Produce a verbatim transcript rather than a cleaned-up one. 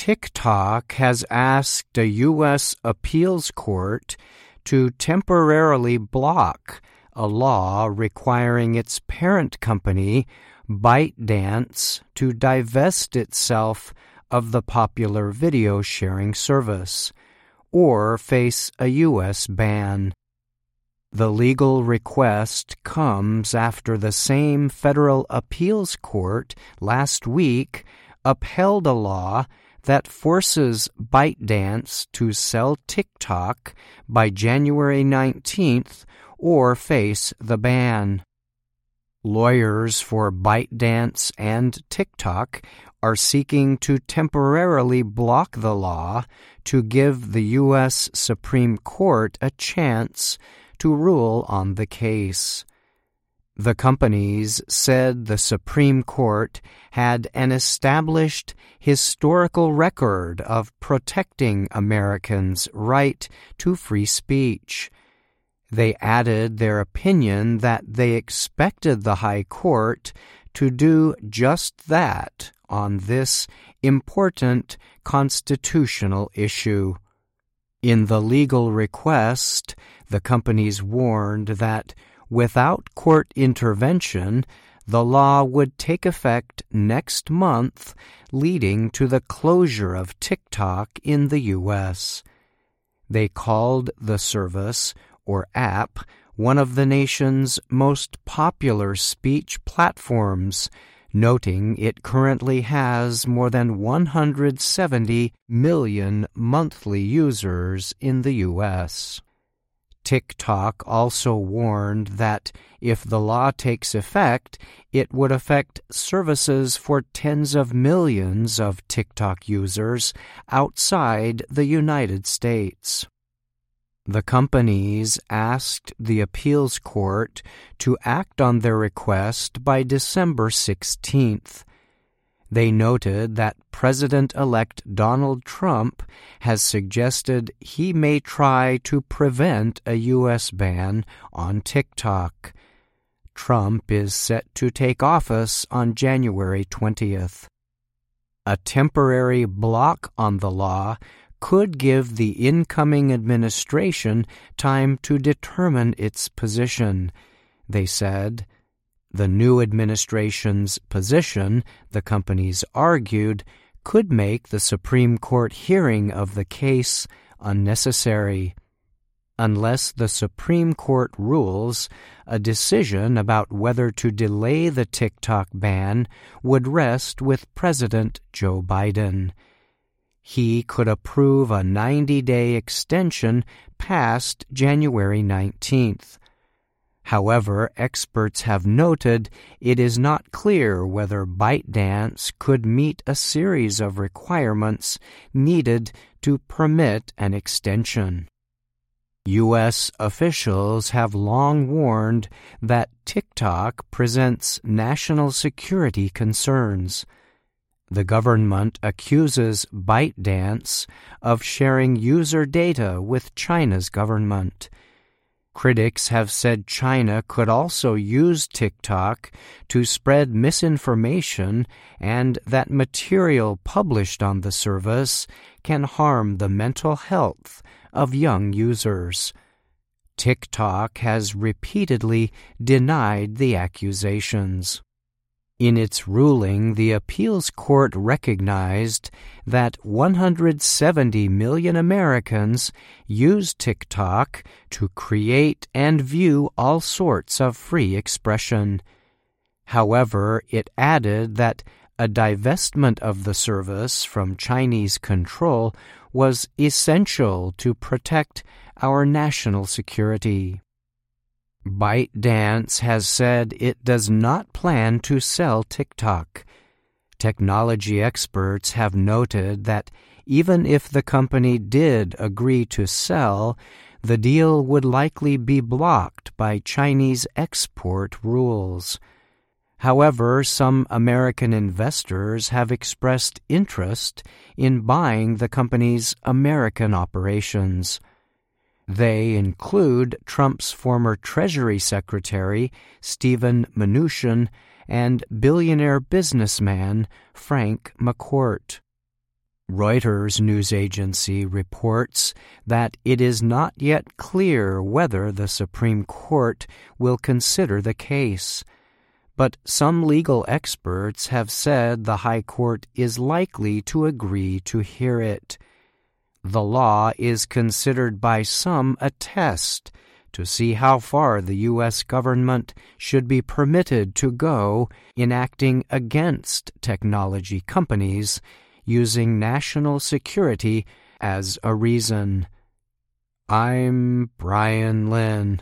TikTok has asked a U S appeals court to temporarily block a law requiring its parent company, ByteDance, to divest itself of the popular video sharing service, or face a U S ban. The legal request comes after the same federal appeals court last week upheld a law that forces ByteDance to sell TikTok by January nineteenth or face the ban. Lawyers for ByteDance and TikTok are seeking to temporarily block the law to give the U S Supreme Court a chance to rule on the case. The companies said the Supreme Court had an established historical record of protecting Americans' right to free speech. They added their opinion that they expected the High Court to do just that on this important constitutional issue. In the legal request, the companies warned that without court intervention, the law would take effect next month, leading to the closure of TikTok in the U S. They called the service, or app, one of the nation's most popular speech platforms, noting it currently has more than one hundred seventy million monthly users in the U S. TikTok also warned that if the law takes effect, it would affect services for tens of millions of TikTok users outside the United States. The companies asked the appeals court to act on their request by December sixteenth. They noted that President-elect Donald Trump has suggested he may try to prevent a U S ban on TikTok. Trump is set to take office on January twentieth. A temporary block on the law could give the incoming administration time to determine its position, they said. The new administration's position, the companies argued, could make the Supreme Court hearing of the case unnecessary. Unless the Supreme Court rules, a decision about whether to delay the TikTok ban would rest with President Joe Biden. He could approve a ninety-day extension past January nineteenth. However, experts have noted it is not clear whether ByteDance could meet a series of requirements needed to permit an extension. U S officials have long warned that TikTok presents national security concerns. The government accuses ByteDance of sharing user data with China's government. Critics have said China could also use TikTok to spread misinformation and that material published on the service can harm the mental health of young users. TikTok has repeatedly denied the accusations. In its ruling, the appeals court recognized that one hundred seventy million Americans use TikTok to create and view all sorts of free expression. However, it added that a divestment of the service from Chinese control was essential to protect our national security. ByteDance has said it does not plan to sell TikTok. Technology experts have noted that even if the company did agree to sell, the deal would likely be blocked by Chinese export rules. However, some American investors have expressed interest in buying the company's American operations. They include Trump's former Treasury Secretary, Steven Mnuchin, and billionaire businessman Frank McCourt. Reuters news agency reports that it is not yet clear whether the Supreme Court will consider the case, but some legal experts have said the High Court is likely to agree to hear it. The law is considered by some a test to see how far the U S government should be permitted to go in acting against technology companies using national security as a reason. I'm Brian Lynn.